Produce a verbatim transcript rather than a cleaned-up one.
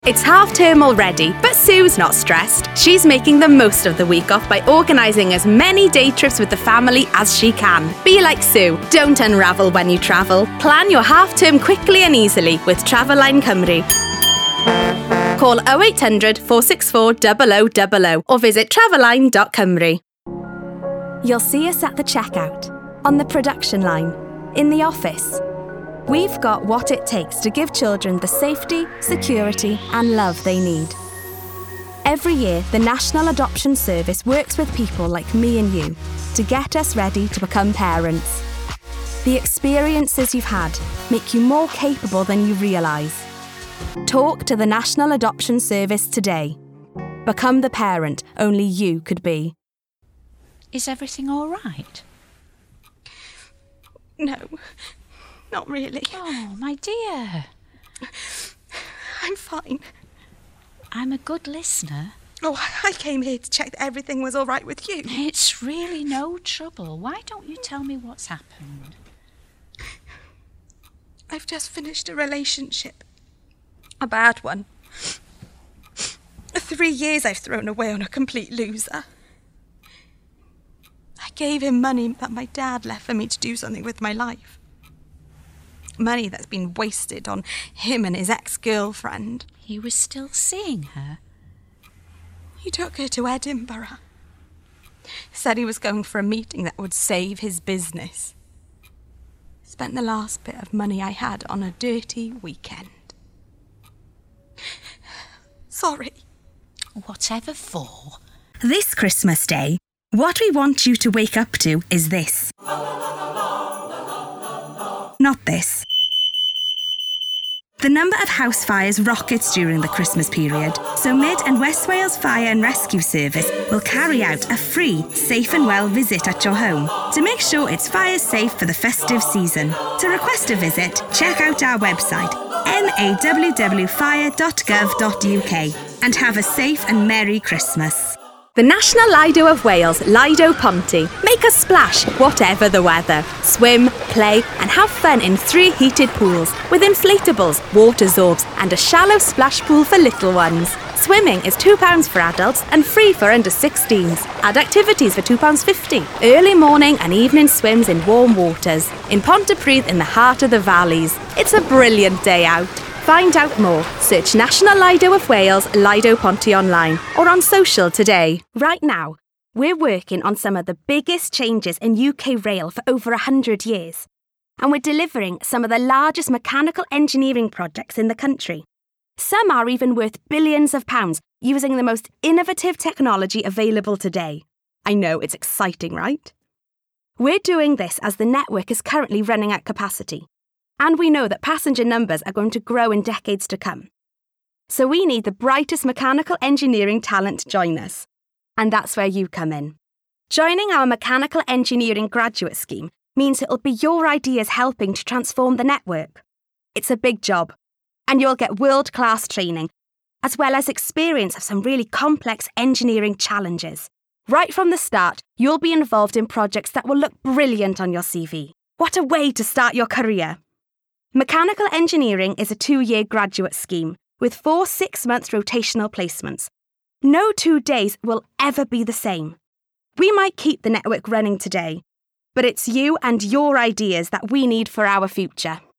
It's half term already, but Sue's not stressed. She's making the most of the week off by organising as many day trips with the family as she can. Be like Sue. Don't unravel when you travel. Plan your half term quickly and easily with Travelline Cymru. Call oh eight hundred, four six four, zero zero zero zero or visit travelline dot cymru. You'll see us at the checkout, on the production line, in the office. We've got what it takes to give children the safety, security and love they need. Every year, the National Adoption Service works with people like me and you to get us ready to become parents. The experiences you've had make you more capable than you realise. Talk to the National Adoption Service today. Become the parent only you could be. Is everything all right? No. Not really. Oh, my dear. I'm fine. I'm a good listener. Oh, I came here to check that everything was all right with you. It's really no trouble. Why don't you tell me what's happened? I've just finished a relationship. A bad one. Three years I've thrown away on a complete loser. I gave him money that my dad left for me to do something with my life. Money that's been wasted on him and his ex-girlfriend. He was still seeing her? He took her to Edinburgh. Said he was going for a meeting that would save his business. Spent the last bit of money I had on a dirty weekend. Sorry. Whatever for. This Christmas Day, what we want you to wake up to is this. Not this. The number of house fires rockets during the Christmas period, so Mid and West Wales Fire and Rescue Service will carry out a free Safe and Well visit at your home to make sure it's fire safe for the festive season. To request a visit, check out our website, m a w w fire dot gov dot u k, and have a safe and Merry Christmas. The National Lido of Wales, Lido Ponty. Make a splash, whatever the weather. Swim, play and have fun in three heated pools with inflatables, water zorbs and a shallow splash pool for little ones. Swimming is two pounds for adults and free for under sixteens. Add activities for two pounds fifty. Early morning and evening swims in warm waters. In Pontypridd in the heart of the valleys. It's a brilliant day out. Find out more. Search National Lido of Wales, Lido Ponty online or on social today. Right now, we're working on some of the biggest changes in U K rail for over one hundred years. And we're delivering some of the largest mechanical engineering projects in the country. Some are even worth billions of pounds using the most innovative technology available today. I know, it's exciting, right? We're doing this as the network is currently running at capacity. And we know that passenger numbers are going to grow in decades to come. So we need the brightest mechanical engineering talent to join us. And that's where you come in. Joining our Mechanical Engineering Graduate Scheme means it'll be your ideas helping to transform the network. It's a big job, and you'll get world-class training, as well as experience of some really complex engineering challenges. Right from the start, you'll be involved in projects that will look brilliant on your C V. What a way to start your career! Mechanical Engineering is a two-year graduate scheme with four six-month rotational placements. No two days will ever be the same. We might keep the network running today, but it's you and your ideas that we need for our future.